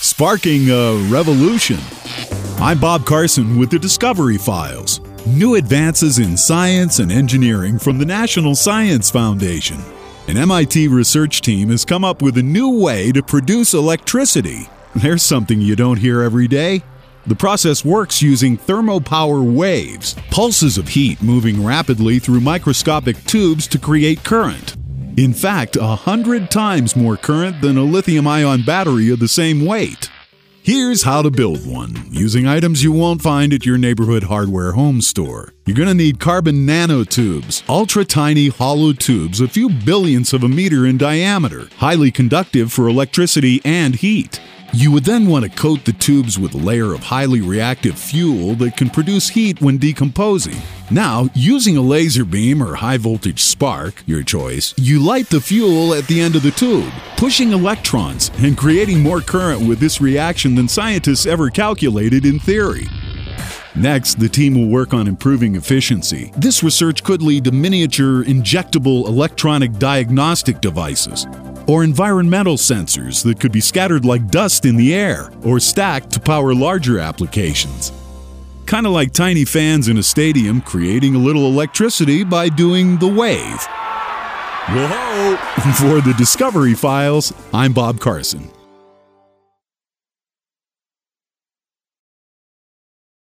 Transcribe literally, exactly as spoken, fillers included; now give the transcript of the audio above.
sparking a revolution. I'm Bob Carson with the Discovery Files. New advances in science and engineering from the National Science Foundation. An M I T research team has come up with a new way to produce electricity. There's something you don't hear every day. The process works using thermopower waves, pulses of heat moving rapidly through microscopic tubes to create current. In fact, a hundred times more current than a lithium-ion battery of the same weight. Here's how to build one, using items you won't find at your neighborhood hardware home store. You're going to need carbon nanotubes, ultra-tiny hollow tubes a few billionths of a meter in diameter, highly conductive for electricity and heat. You would then want to coat the tubes with a layer of highly reactive fuel that can produce heat when decomposing. Now, using a laser beam or high-voltage spark, your choice, you light the fuel at the end of the tube, pushing electrons and creating more current with this reaction than scientists ever calculated in theory. Next, the team will work on improving efficiency. This research could lead to miniature injectable electronic diagnostic devices, or environmental sensors that could be scattered like dust in the air, or stacked to power larger applications. Kind of like tiny fans in a stadium creating a little electricity by doing the wave. Whoa! For the Discovery Files, I'm Bob Carson.